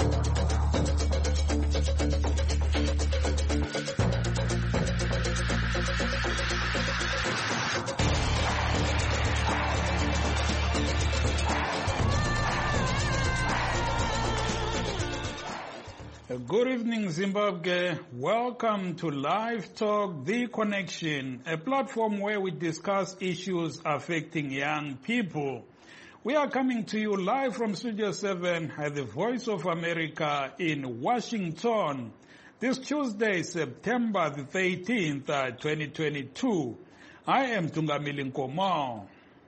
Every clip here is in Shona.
Good evening, Zimbabwe. Welcome to Live Talk, The Connection, a platform where we discuss issues affecting young people. We are coming to you live from Studio 7 at the Voice of America in Washington. This Tuesday, September the 13th, 2022. I am Tungamili Nkomo.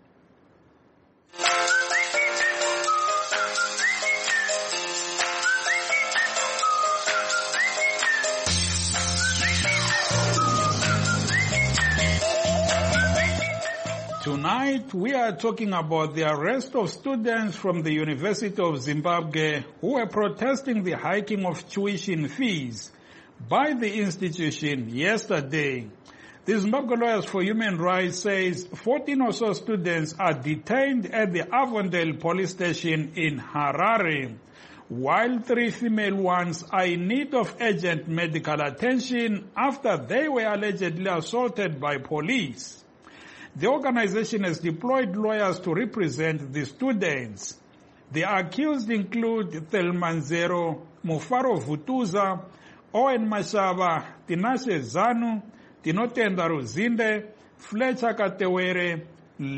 Tonight, we are talking about the arrest of students from the University of Zimbabwe who were protesting the hiking of tuition fees by the institution yesterday. The Zimbabwe Lawyers for Human Rights says 14 or so students are detained at the Avondale police station in Harare, while 3 female ones are in need of urgent medical attention after they were allegedly assaulted by police. The organization has deployed lawyers to represent the students. The accused include Thelmanzero Mufaro Vutuza, Owen Mashaba, Tinashe Zanu, Tinotenda Ruzinde, Fletcher Katewere,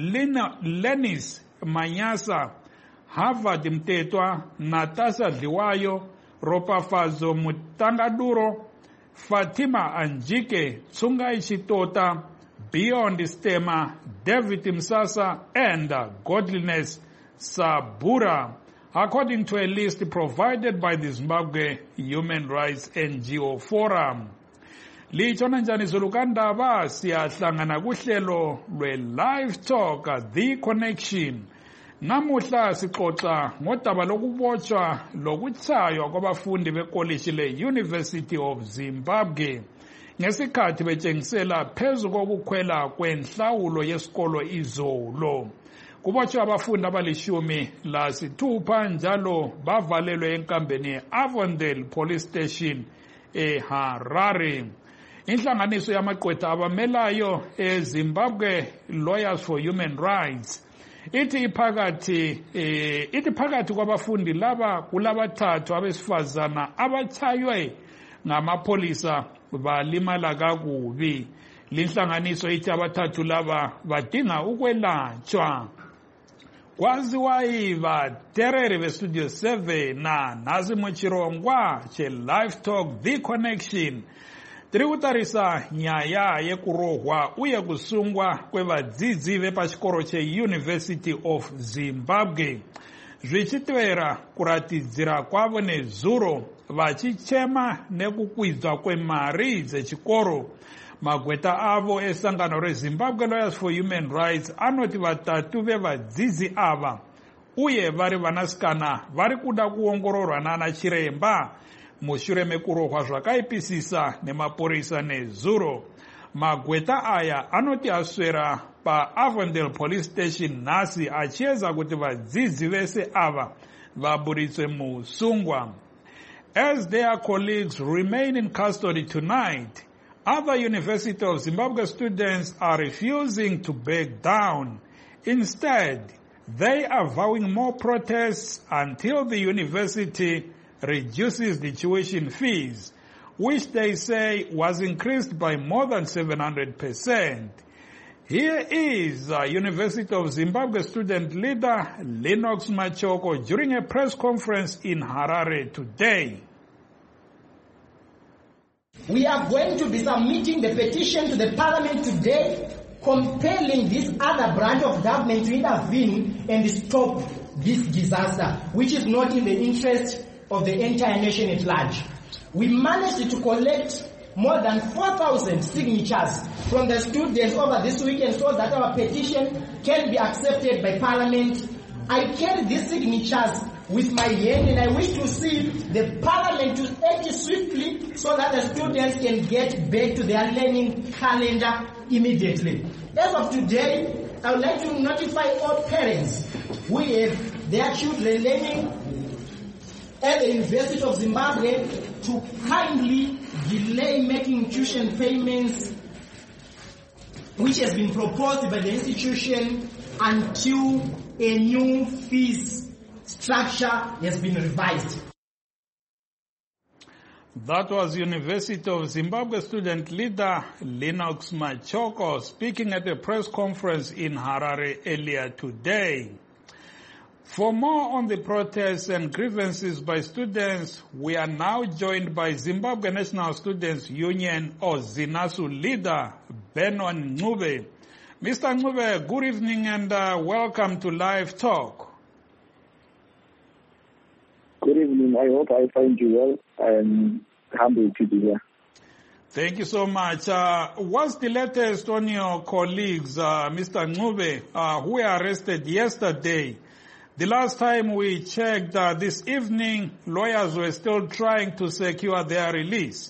Lenis Manyasa, Harvard Mtetwa, Natasha Liwayo, Ropafazo Mutangaduro, Fatima Anjike, Tsungai Chitota, Beyond Stema, David Msasa, and Godliness Sabura, according to a list provided by the Zimbabwe Human Rights NGO Forum. Lichona njani zulukandaba siyahlangana kuhlelo lwe-Live Talk, The Connection. Namuhla sixoxa ngodaba lokubotshwa lokutshaywa kwabafundi bekolishi le-University of Zimbabwe ngesikhathi betshengisela phezu kokukhwela kwenhlawulo yesikolo izolo. Kubotshwa abafundi abali-16 njalo bavalelwe enkambeni ye-Avondale Police Station eHarare. Inhlanganiso yamagqwetha abamelayo eZimbabwe Lawyers for Human Rights ithi phakathi kwabafundi laba kulabathathu abesifazana abatshaywe ngamapolisa balimala kakubi. Linhlanganiso ithi abathathu laba badinga ukwelatshwa. Kwaziwayiva terere bestudio 7 na nazi mochirongwa che Live Talk The Connection. Tiri kutarisa nyaya yekurohwa uye kusungwa kwevadzidzi vepachikoro che-University of Zimbabwe. Zvichitevera kuratidzira kwavo nezuro vachichema nekukwidzwa kwemari dzechikoro. Magweta avo esangano reZimbabwe Lawyers for Human Rights anoti vatatu vevadzidzi ava uye vari vanasikana vari kuda kuongororwa nana chiremba mushure mekurohwa zvakaipisisa nemaporisa nezuro. Magweta aya anoti aswera paAvondale Police Station nhasi achiedza kuti vadzidzi vese ava vaburitswe musungwa. As their colleagues remain in custody tonight, other University of Zimbabwe students are refusing to back down. Instead, they are vowing more protests until the university reduces the tuition fees, which they say was increased by more than 700%. Here is University of Zimbabwe student leader Lennox Machoko during a press conference in Harare today. We are going to be submitting the petition to the parliament today, compelling this other branch of government to intervene and stop this disaster, which is not in the interest of the entire nation at large. We managed to collect more than 4,000 signatures from the students over this weekend so that our petition can be accepted by Parliament. I carry these signatures with my hand and I wish to see the Parliament to act swiftly so that the students can get back to their learning calendar immediately. As of today, I would like to notify all parents who have their children learning at the University of Zimbabwe to kindly delay making tuition payments, which has been proposed by the institution, until a new fees structure has been revised. That was University of Zimbabwe student leader Lennox Machoko speaking at a press conference in Harare earlier today. For more on the protests and grievances by students, we are now joined by Zimbabwe National Students Union or ZINASU leader Benon Ncube. Mr. Ncube, good evening and welcome to Live Talk. Good evening. I hope I find you well. I'm humbled to be here. Thank you so much. What's the latest on your colleagues, Mr. Ncube, who were arrested yesterday? The last time we checked this evening, lawyers were still trying to secure their release.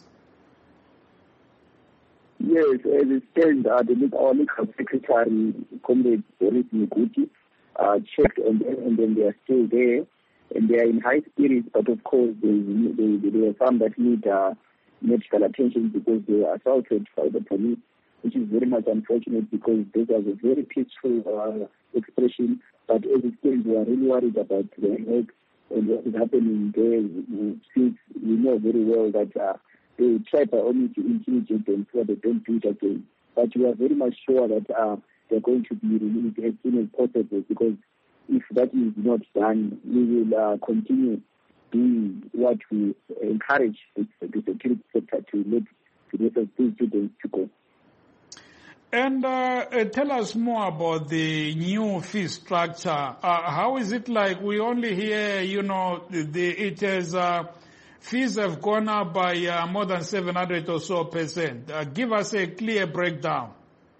Yes, as it stands, our legal secretary, Comrade Boris Miguti, checked on them, and then they are still there, and they are in high spirits, but of course there are some that need medical attention because they were assaulted by the police, which is very much unfortunate because this was a very peaceful expression. But as it stands, we are really worried about their health and what is happening there. Since we know very well that they try by only to intimidate them so they don't do it again. But we are very much sure that they're going to be released as soon as possible, because if that is not done, we will continue doing what we encourage the security sector to let the rest of these students to go. And tell us more about the new fee structure. How is it like? We only hear, it has fees have gone up by more than 700 or so percent. Give us a clear breakdown.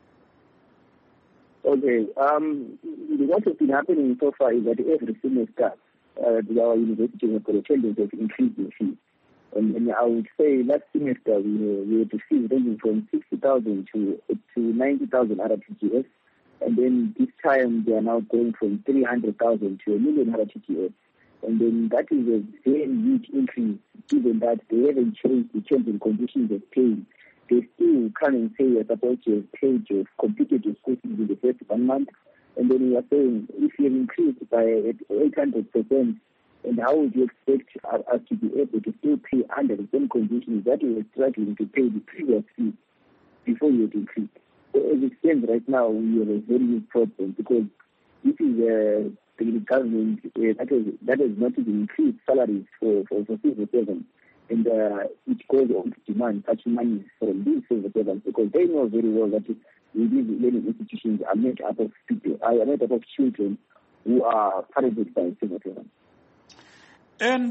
Okay. What has been happening so far is that every semester, our university has got a tendency of increasing fees. And I would say last semester we had fees ranging from 60,000 to 90,000 RTGS, and then this time they are now going from 300,000 to 1 million RTGS. And then that is a very huge increase, given that they haven't changed the terms and conditions of paying. They still come and say you're supposed to have paid your completed your school fees in the first 1 month, and then we are saying if you have increased by 800%, and how would you expect us to be able to still pay under the same conditions that you were struggling to pay the previous fee before you had increased? So as it stands right now, we have a very big problem, because this is the government that has not even increased salaries for civil servants, and it goes on to demand such money from these civil servants, because they know very well that these learning institutions are made up of people, are made up of children who are parented by civil servants. And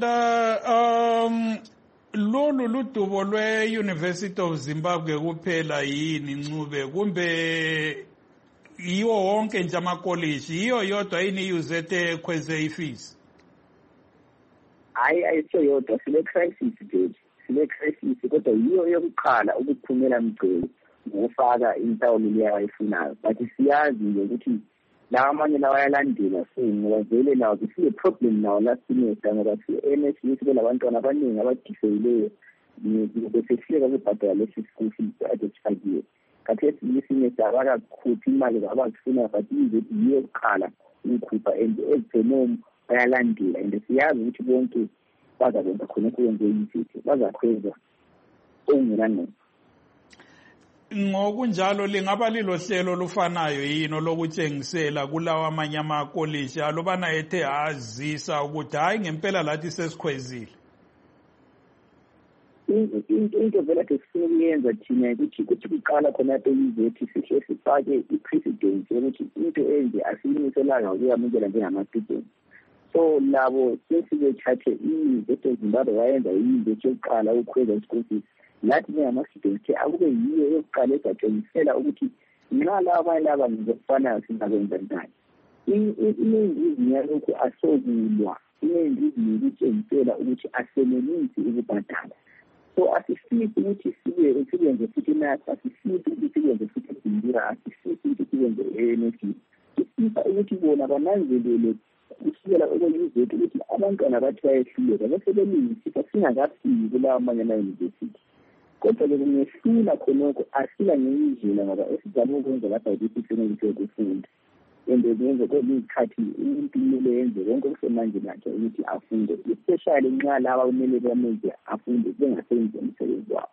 lolu ludubo lwe-University of Zimbabwe kuphela yini Ncube, kumbe yiwo wonke nje amakolishi, yiyo yodwa yini i-UZT ekhweze ifees? Ayisiyo yodwa, sile-crisis nje, sile-crisis, kodwa yiyo yokuqala ukuphumela mgcele ngokufaka inhlawulo leyo ayifunayo. But siyazi nje ukuthi lawa amanye lawa ayalandela, so ngoba vele nawo sile-problem nawo last semester, ngoba si-NSU sibe labantwana abaningi abadiseyileyo besefika kubhadala lesi school fees ade sifakiwe. Khathesi lesemester abakakhuphi imali abazifunayo, but yiyo yokuqala ukukhupha, and eziphenoma bayalandela, and siyazi ukuthi bonke bazakwenza khona kuyenze izinto, bazakhweza okungenangqondo. Ngokunjalo lingaba lilohlelo olufanayo yini lokutshengisela kulawa amanye amakolishi alubana ethe azisa ukuthi hayi ngempela lathi sesikhwezile? Into vele kade sifuna ukuyenza thina ukuthi kuqala khona eYunivesithi sihle sifake i-precedence yokuthi into enje asiyimiselanga ukuyamukela njengama-students. So labo sesibethathe i-University of Zimbabwe wayenza i-University yokuqala ukukhweza i-school fees. Nathi njengama-students akube yiyo yokuqala ezatshengisela ukuthi nxa laba laba ngizokufanayo singakwenza njani. Iningi yalokhu asokulwa, iningi ukutshengisela ukuthi asenelisi ukubhadala. So asifisi ukuthi sibenze futhi nathi, asifisi ukuthi sibenze futhi eBindira, asifisi ukuthi sibenze e-NSU. Sifisa ukuthi bona bananzelele kusukela okwelizwe lethu ukuthi abantwana bathi bayehluleka bese belungisisa singakafiki kulawo amanye amayunivesithi. Kodwa-ke kungehlula khonokho asila ngenye indlela ngoba esizame ukwenza lapha ukuthi sihloniphe ukufunda. And kwenze kwezikhathi umuntu kumele yenze konke okusemandleni akhe ukuthi afunde, especially nxa laba kumele bamenze afunde bengasebenzi umsebenzi wabo.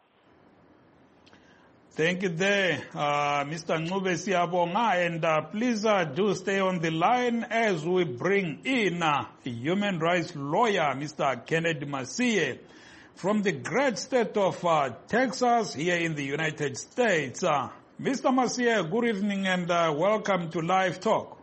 Thank you there, Mr. Ncube Siyabonga, and please do stay on the line as we bring in human rights lawyer, Mr. Kennedy Masiye, from the great state of Texas here in the United States. Mr. Masiye, good evening and welcome to Live Talk.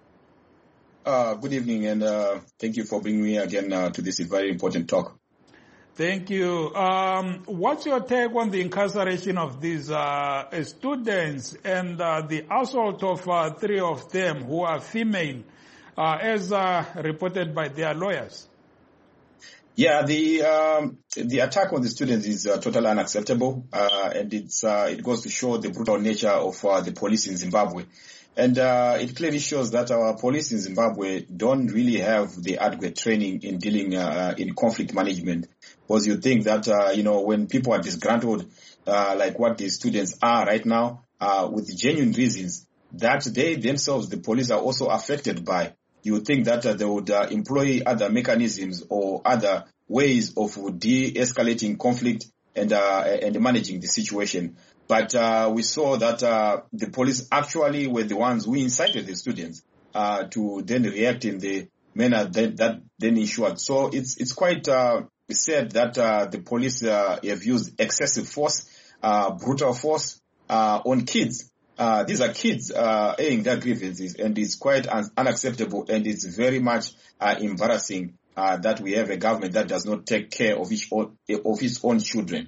Good evening and thank you for bringing me again to this very important talk. Thank you. What's your take on the incarceration of these students and the assault of 3 of them who are female, as reported by their lawyers? Yeah, the attack on the students is totally unacceptable, and it goes to show the brutal nature of the police in Zimbabwe. And it clearly shows that our police in Zimbabwe don't really have the adequate training in dealing in conflict management. Because you think that, when people are disgruntled, like what the students are right now, with genuine reasons, that they themselves, the police, are also affected by, you think that they would employ other mechanisms or other ways of de-escalating conflict and managing the situation. But we saw that the police actually were the ones who incited the students to then react in the manner that then ensured. So it's quite said that the police have used excessive force, brutal force on kids. These are kids airing their grievances, and it's quite unacceptable, and it's very much embarrassing that we have a government that does not take care of its own children.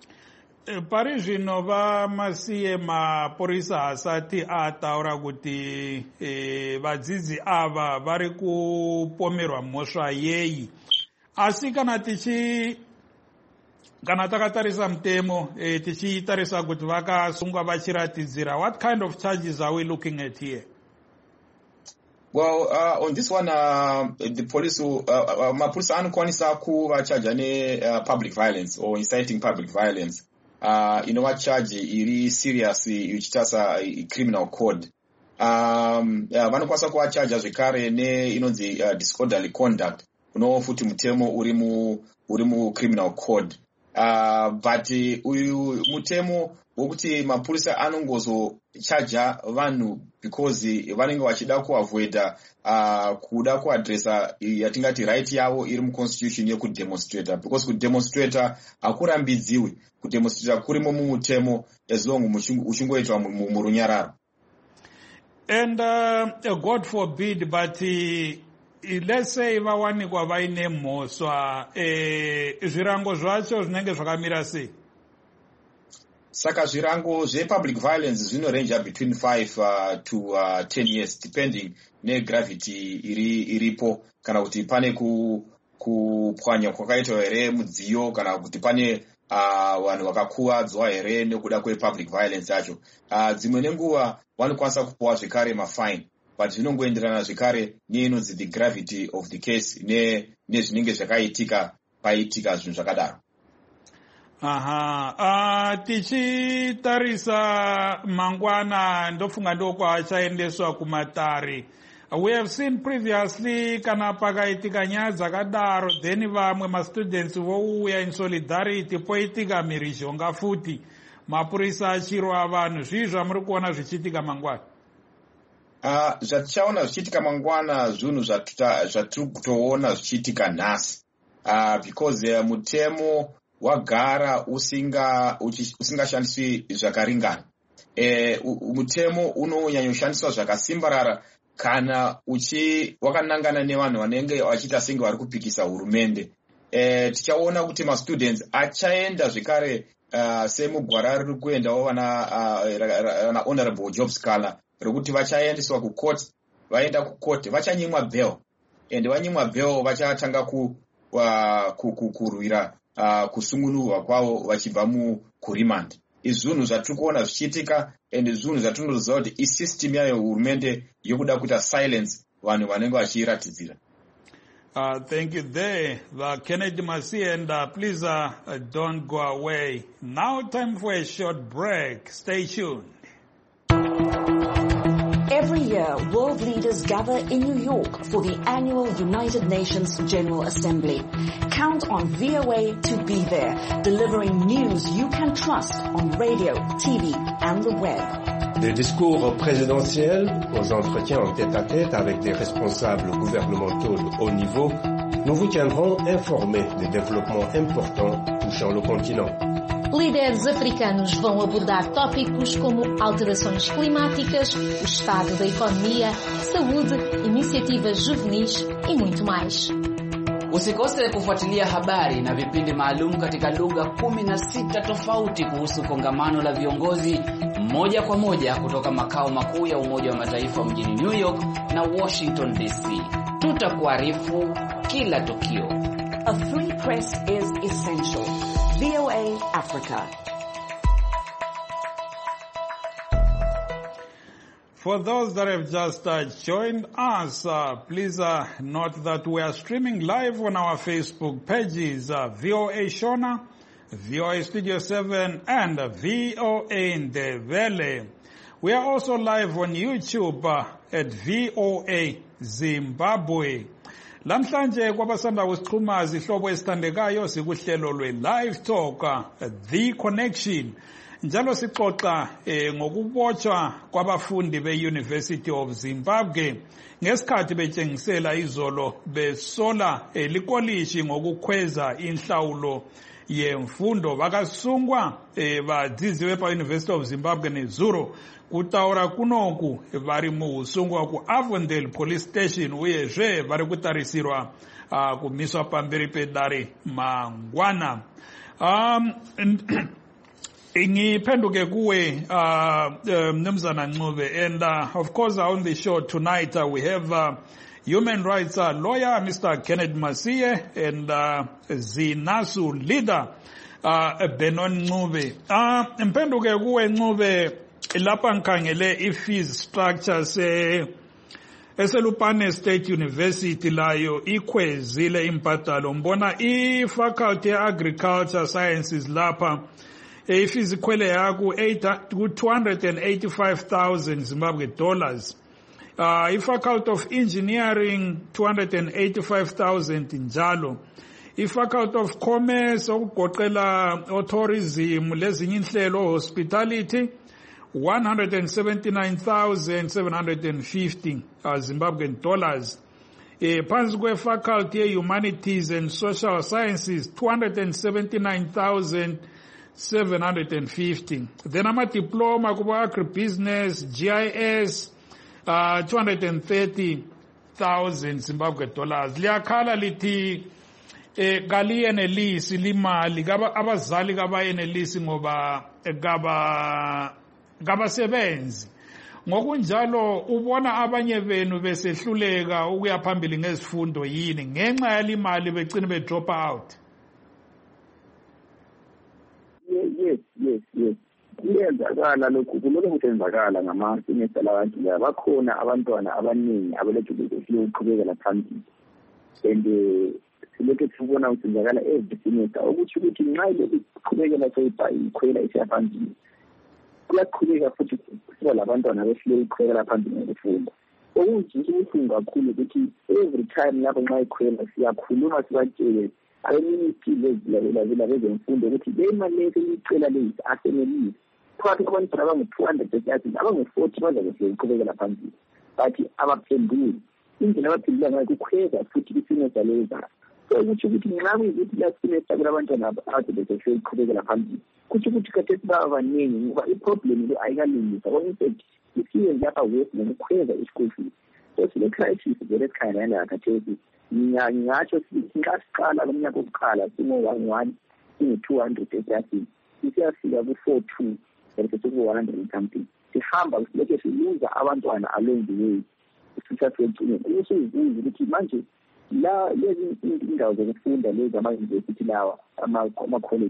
Pari zvino vaMasiye mapurisa asati ataura kuti vadzidzi ava vari kupomerwa mhosva yei, asi kana takatarisa mutemo tichitarisa kuti vakasungwa vachiratidzira, what kind of charges are we looking at here? Well, on this one, the police, mapurisa anokwanisa kuvachaja ne-public violence or inciting public violence. Charge iri serious ichitasa criminal code. Vanokwanisa kuvacharja zvekare inonzi disorderly conduct. Futi mutemo uri mu criminal code. But uyu mutemo wokuti mapurisa anongozochaja vanhu because vanenge vachida kuavoida kuda kuadresa yatingati right yavo iri muconstitution yekudemonstrata, because kudemonstrata hakurambidziwi. Kudemonstrata kurimo mumutemo as long uchingoitwa murunyararo. And God forbid, but let's say vawanikwa vaine mhosva, zvirango zvacho zvinenge zvakamira sei? Saka zvirango zvepublic violence zvinorange between 5 to 10 years depending negravity iripo, kana kuti pane kupwanya kwakaitwa here mudziyo, kana kuti pane vanhu vakakuwadzwa here nekuda kwepublic violence yacho. Dzimwe nenguva vanokwanisa kupuwa zvekare mafine, but zvinongoenderana zvekare neinonzi the gravity of the case nezvinenge zvakaitika paitika zvinhu zvakadaro. Tichitarisa mangwana ndofunga ndokwachaendeswa kumatare. We have seen previously kana pakaitika nyaya dzakadaro, then vamwe mastudents vouya in solidarity, poitika mhirizhonga futi, mapurisa achirwa vanhu. Zvizvi zvamuri kuona zvichiitika mangwana? Zvatichaona zvichiitika mangwana zvinhu zvatiri kutoona zvichiitika nhasi, because mutemo wagara usingashandiswi zvakaringana. Mutemo unonyanyoshandiswa zvakasimbarara kana wakanangana nevanhu vanenge vachiita senge vari kupikisa hurumende. Tichaona kuti mastudents achaenda zvekare semugwara riri kuendawo vana honorable job scholar rekuti vachaendeswa kucourt. Vaenda kucourt vachanyimwa bail, and vanyimwa bail vachatanga kurwira kusungunurwa kwavo vachibva kuremand. Izvi zvinhu zvatiri kuona zvichiitika, and zvinhu zvatinoziva kuti isystem yayo hurumende yokuda kuita silence vanhu vanenge vachiratidzira. Thank you there, Kennedy Masie, and please don't go away. Now time for a short break. Stay tuned. Every year, world leaders gather in New York for the annual United Nations General Assembly. Count on VOA to be there, delivering news you can trust on radio, TV, and the web. Des discours présidentiels aux entretiens en tête-à-tête avec des responsables gouvernementaux de haut niveau, nous vous tiendrons informés des développements importants touchant le continent. Líderes africanos vão abordar tópicos como alterações climáticas, o estado da economia, saúde, iniciativas juvenis e muito mais. Usikose kufuatilia habari na vipindi maalum katika lugha 16 tofauti kuhusu kongamano la viongozi moja kwa moja kutoka makao makuu ya Umoja wa Mataifa mjini New York na Washington DC. Tutakuarifu kila tukio. A free press is essential. VOA Africa. For those that have just joined us, please note that we are streaming live on our Facebook pages, VOA Shona, VOA Studio 7, and VOA Ndebele. We are also live on YouTube at VOA Zimbabwe. Lamhlanje kwabasanda kusixhuma izihlobo esithandekayo sikuhlelo lwe-Live Talk, The Connection. Njalo sixoxa ngokubotshwa kwabafundi be-University of Zimbabwe ngesikhathi betshengisela izolo besola likolishi ngokukhweza inhlawulo yemfundo. Vakasungwa vadzidziwe pa-University of Zimbabwe neZuro kutaura kunoku vari muusungwa kuAvondale Police Station uyezve vari kutarisirwa kumiswa pamberi pedare mangwana. Ngiphenduke kuwe Mnumzana Ncube, and of course on the show tonight we have human rights lawyer Mr. Kennedy Masie and ZINASU leader Benon Ncube. Mphenduke kuwe Ncube, lapha ngikhangele i-fees structures eselupane State University layo ikhwezile imbadalo. Mbona i-faculty agriculture sciences lapha ifees ikhwele yaku 285,000 Zimbabwe dollars. I-faculty of engineering 285,000 njalo. I-faculty of commerce okugoqela tourism lezinye inhlelo hospitality 179,750 Zimbabwean dollars. Phansi kwe-faculty ye-humanities and social sciences 279,750. Then ama-diploma kuba agribusiness, GIS 230,000 Zimbabwe dollars. Liyakhala lithi kaliyenelisi limali abazali kabayenelisi ngoba kabasebenzi. Ngokunjalo ubona abanye benu besehluleka ukuya phambili ngezifundo yini ngenxa yalimali begcina be drop out? Yes. Kuyenzakala lokhu, kulokhu kuyenzakala ngama-semester labantu la. Bakhona abantwana abaningi abalejulikesiyo ukuqhubekela phambili. And silokhu sibona usenzakala every semester ukuthi nxa iqhubekela ikhwela isiya phambili, kuyaqhubeka futhi kusiba labantwana behlule ikhwela phambili ngokufunda. Okubuhlungu kakhulu ukuthi every time lapho nxa ikhwela siyakhuluma sibatshele abeministry bezemfundo ukuthi le mali esiyicela lezi asenelisi. Phakathi kwabantwana abangu-230 abangu-40 bazabe iqhubekela phambili, but abaphenduli indlela abaphendula ngayo kukhweza futhi isemester leza. So ukuthi nxa kuyikuthi last semester kulabantwana ade besehlule iqhubekela phambili, kuthi khathesi baba baningi ngoba iproblem le ayikalungiswa. Konke isiye lapha west ngokukhweza i-school fees. So sile crisis vele esikhangela khathesi. Ngingatsho nxa siqala lomnyaka wokuqala singo-11 singu-200 esiyafika isiyafika ku-42 sesiku-100 something. Sihamba silokhu siluza abantwana along the way sisasecingeni. Ukusuzibuza ukuthi manje la lezi indawo zokufunda lezi ama-university lawa ama-college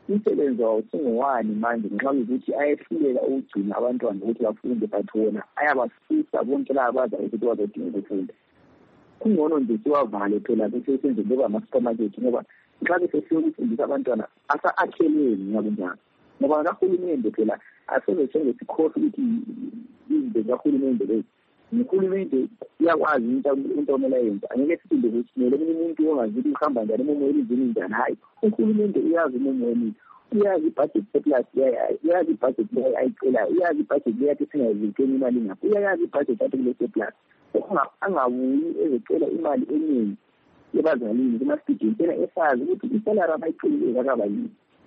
umsebenzi wawo singowani manje nxa ukuthi ayehlulela ukugcina abantwana ukuthi bafunde but wona ayabasusa bonke laba abazayo ukuthi bazodinga ukufunda. Kungcono nje siwavale phela bese senze loba ama-supermarket ngoba nxa besesiya ukufundisa abantwana asa-akhelweni ngakunjani ngoba kahulumende phela asezenze sikhohle ukuthi izinto zikahulumende lezi. Uhulumende uyakwazi into omele ayenza, angeke siphinde kusimele omunye umuntu ongazili ukuhamba njani umumo elizini njani. Hayi, uhulumende uyazi umumo welizwe, uyazi ibhajethi surplus, uyazi ibhajethi leyo ayicelayo, uyazi ibhajethi leyo athi singayizikeni imali ngapha, uyazi ibhajethi athi kule surplus. Angabuyi ezecela imali eningi ebazalini kuma-student yena esazi ukuthi isalari abayicelileyo kakaba yini.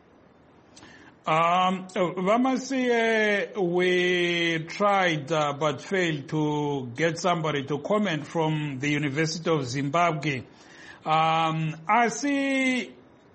Vamasiye, we tried but failed to get somebody to comment from the University of Zimbabwe. Asi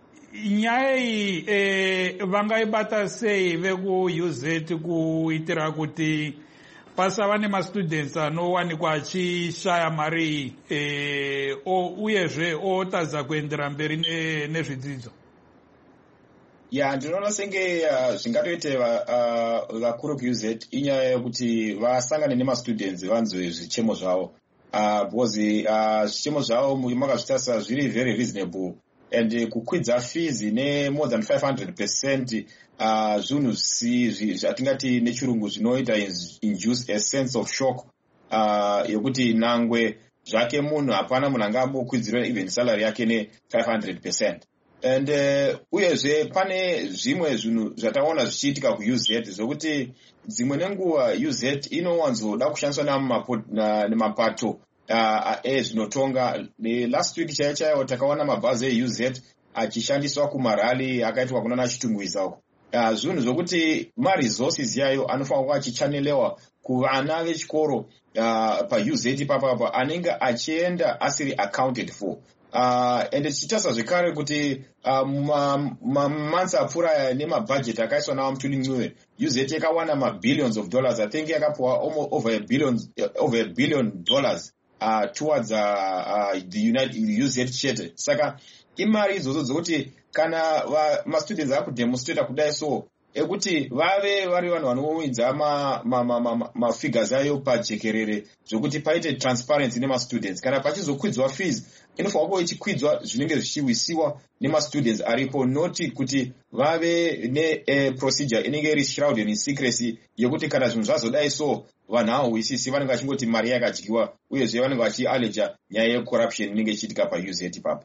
nyai vangaibata sei veku-UZ kuitira kuti pasava nema-students anowanikwa achishaya mari uyezve otadza kuendera mberi nezvidzidzo. Ya, ndinoona senge zvingatoite vakuru ku-UZ inyaya yekuti vasangane nema-students vanzwe zvichemo zvavo because zvichemo zvavo makazvitarisa zviri very reasonable and kukwidza fees more than 500% zvinhu zvatingati nechirungu zvinoita induce a sense of shock yekuti nangwe zvake munhu hapana munhu angambokwidzirwa even salary yake ne500%. And uyezve pane zvimwe zvinhu zvataona zvichiitika ku-UZ zvokuti dzimwe nenguva UZ inowanzoda kushandiswa nemapato ezvinotonga. Last week chaiyo takaona mabhazi e-UZ achishandiswa kumarali akaitwa kunana Chitungwiza uko. Zvinhu zvokuti ma-resources yayo anofanira kuva achichanelewa kuvana vechikoro pa-UZ ipapapa anenge achienda asiri accounted for. And tichitarisa zvekare kuti mamonths apfuura nemabhajeti akaiswa naMutuli Ncube, UZ yakawana ma-billions of dollars. I think yakapuwa over a billion dollars towards the UZ chete. Saka imari idzodzo dzokuti kana ma-students akudemonstrata kudai so ekuti vave vari vanhu vanowidza mafigures ayo pajekerere zvokuti paite transparency nema-students. Kana pachizokwidzwa fees inofanira kuva ichikwidzwa zvinenge zvichiwisiwa nema-students aripo, noti kuti vave neprocedure inenge iri shrouded in secrecy yekuti kana zvinhu zvazodai so vanhu havawisisi vanenge vachingoti mari yakadyiwa uyezve vanenge vachialeja nyaya yecorruption inenge ichiitika pa-UZ ipapo.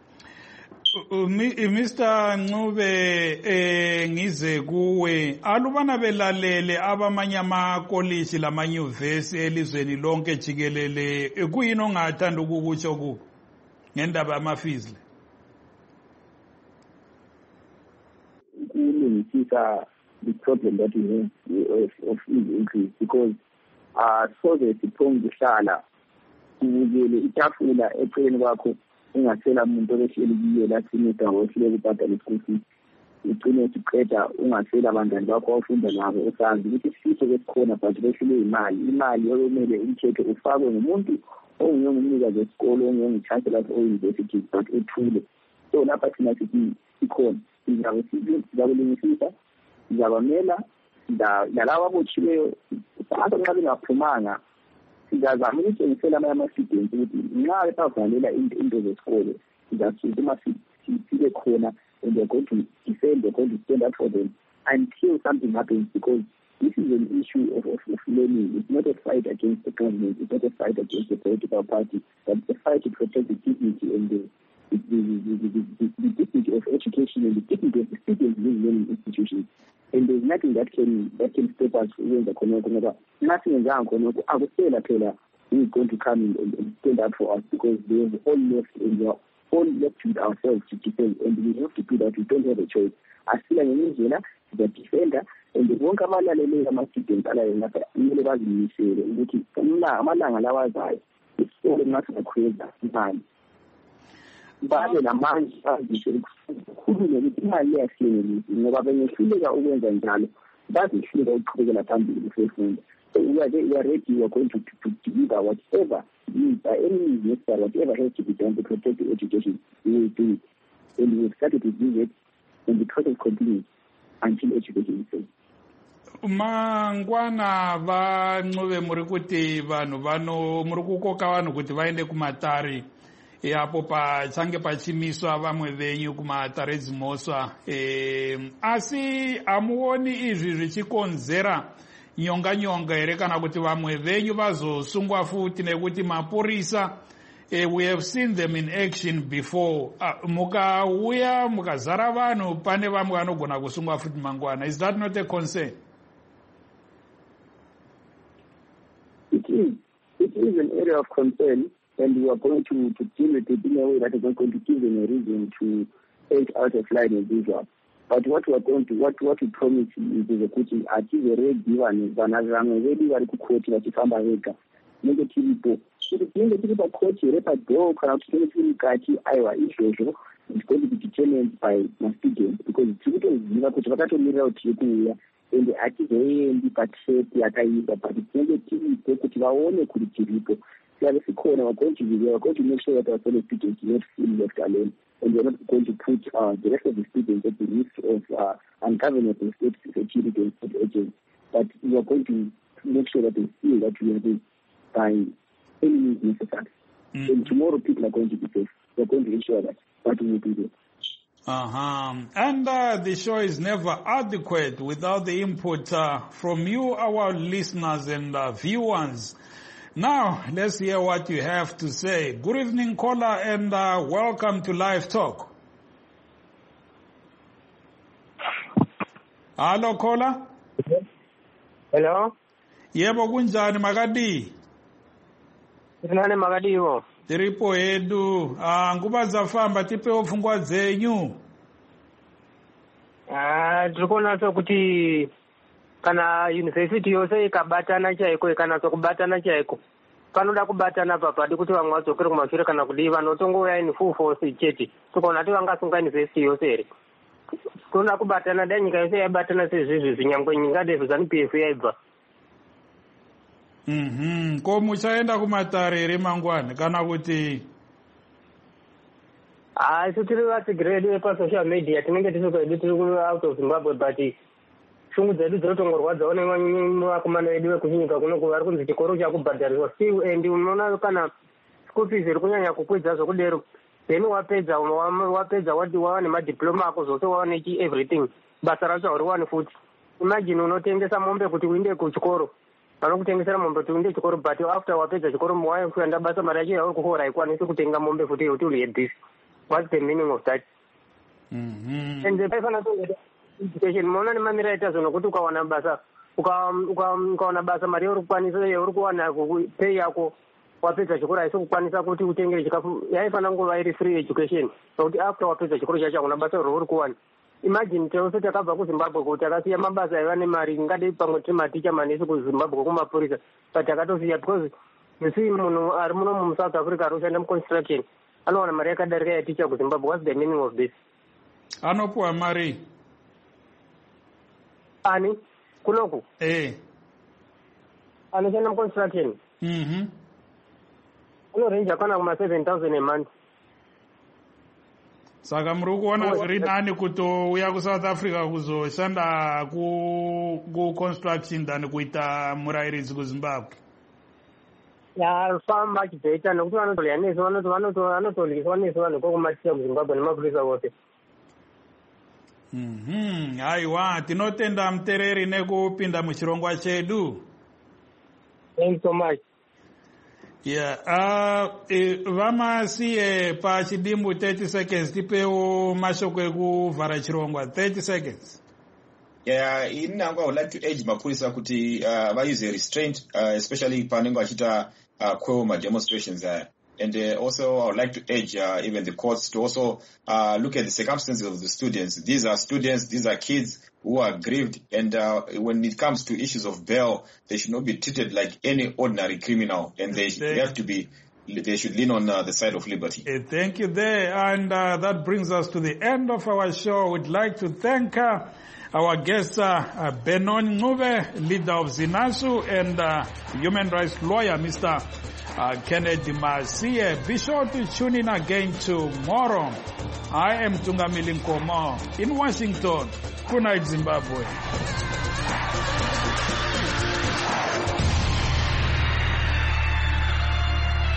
Mr. Ncube, ngize kuwe alubana belalele abamanye amakoliji lamanyuvesi elizweni lonke jikelele kuyini ongathanda ukukutsho kubo ngendaba yama-fees le? Kulungisisa the problem that we have of fees increase because soze siphonge kuhlala kubukele itafula eceleni kwakho ungasela umuntu obehleli kiyo lasimida wehlele ukubhadala ischool fees ugcine siqeda ungasela abantwana bakho awufunda nabo usazi ukuthi isifiso besikhona but behlele imali okumele umthetho ufakwe ngumuntu ongumnikazi wesikolo onguchancellor of university but ethule. So lapha thina sithi ikhona sizakulungisisa sizabamela nalabo abotshiweyo abantu nxa bengaphumanga sizazama ukuthengisela amanye ama-students ukuthi nxa bavalela into zesikole sizasuka uma sibe khona and they're going to defend, they're going to stand up for them until something happens, because this is an issue of learning. It's not a fight against the government, it's not a fight against the political party, but it's a fight to protect the dignity and the dignity of education and the dignity of the students in these learning institutions. And there's nothing that can stop us when the Konoko. Nothing is wrong Konoko. I would say that who is going to come and stand up for us, because they have all left and we are all left with ourselves to defend, and we have to do that. We don't have a choice. I feel like the defender and the won't come out ama-students alayengapha kumele bazimisele ukuthi amalanga lawa azayo isikole ngasingakhweza imali babe namanje bazisho ukukhuluma ukuthi imali iyahlelelisa ngoba bengehluleka ukwenza njalo bazihluleka ukuqhubekela phambili ukufunda. So we are ready, we are going to give whatever needs, any needs necessary, whatever has to be done to protect the education, we will do it. And we have started to do it. and the process continues until education is finished. Mangwana vanove muri kuti vanhu muri kukoka vanhu kuti vaende kumatare apo pachange pachimiswa vamwe venyu kumatare dzimhosva, asi hamuoni izvi zvichikonzera nyonga here kana kuti vamwe venyu vazosungwa futi nekuti mapurisa we have seen them in action before. Mukauya mukazara vanhu pane vamwe vanogona kusungwa futi mangwana. Is that not a concern? It is an area of concern, and we are going to deal with it in a way that is not going to give them a reason to act out of line as usual. But what we promise is kuti atizoregi vana vamwe vedu vari kukoti vachifamba vega. Tinenge tiripo kuti tinenge tiri pakoti here padhoo kana kuti tinenge tiri mukati, aiwa izvozvo it's going to be determined by mastudents, because tiri kutoziva kuti vakatomirira kuti tiri kuuya ende hatizoendi patrep yakaipa, but tinenge tiripo kuti vaone kuti tiripo. We're going to make sure that our fellow students do not feel left alone, and we're not going to put the rest of the students at the risk of ungovernable state security and state agents. But we are going to make sure that they feel that we are there by any means necessary. And tomorrow people are going to be safe. We're going to ensure that, but we will be there. And the show is never adequate without the input from you, our listeners and viewers. Now, let's hear what you have to say. Good evening, caller, and welcome to Live Talk. Hello, caller. Hello. Yebo kunjani makadi? Nane makadi yo. Tiripo edu. Nguba zafamba tipe ofungwa zenyu. Tukona so kuti kana university yose ikabatana chaiko ikanaso kubatana chaiko panoda kubatana papadi kuti vamwe vadzokere kumashure kana kudii vanotongouya in full force chete tikaona kuti vangasunga university yose here toda kubatana dai nyika yose yabatana sezvizvi zvinyangwe nyika ndezvo ZANU-PF yaibva. Ko muchaenda kumatare here mangwana kana kuti isu tiri vatsigiredu pasocial media tinenge tisokwedu tiri out of Zimbabwe, but shungu dzedu dzinotongorwadzawo nevakomana vedu vekuchinyika kunoku vari kunzi chikoro chakubhadhariswa still, and unoona kana school fees iri kunyanya kukwidza zvokudero, then wapedza wava nemadiploma ako zvose wava nechi everything, basa racho hauriwani futi. Imagine unotengesa mombe kuti uinde kuchikoro, vanokutengesera mombe kuti uinde chikoro, but after wapedza chikoro wakuenda basa mari yacho yauri kuhora haikwanisi kutenga mombe futi yekuti uri this. What's the meaning of that? And the education mona nemamira aita zvono kuti ukawana basa ukawana basa mari yauri kuwana pay yako wapedza chikoro haisi kukwanisa kuti utengere chikafu, yaifana nguva iri free education, nokuti after wapedza chikoro chacho hakuna basa rauri kuwana. Imagine tose takabva kuZimbabwe kuti takasiya mabasa aiva nemari, ngadei pamwe tiri maticha manesi kuZimbabwe kumapurisa, but takatosiya because you see munhu ari muno muSouth Africa ari kushanda muconstruction anowana mari yakadarika yaticha kuZimbabwe. What's the meaning of this? Anopuwa mari ani kunoku anoshanda muconstruction unorenja kana kuma 7,000 a month. Saka muri kuona rinani kutouya kuSouth Africa kuzoshanda kuconstruction than kuita murairidzi kuZimbabwe? Famba achizoita nokuti vanotolya nesu vanotoliswa nesu vanhu kokumaticha kuZimbabwe nemapurisa vose. Aiwa, tinotenda mutereri nekupinda muchirongwa chedu. Thank you so much. Vamasiye pachidimbu 30 seconds tipewo mashoko ekuvhara chirongwa 30 seconds. In Nangwa, I would like to urge mapurisa kuti vause restraint, especially panengo achita kwema demonstrations. And also I would like to urge even the courts to also look at the circumstances of the students. These are students, these are kids who are grieved, and when it comes to issues of bail, they should not be treated like any ordinary criminal, and they have to be they should lean on the side of liberty. Thank you there. And that brings us to the end of our show. We'd like to thank our guest, Benon Ncube, leader of ZINASU, and human rights lawyer, Mr. Kennedy Masie. Be sure to tune in again tomorrow. I am Tungamili Nkomo in Washington. Good night, Zimbabwe.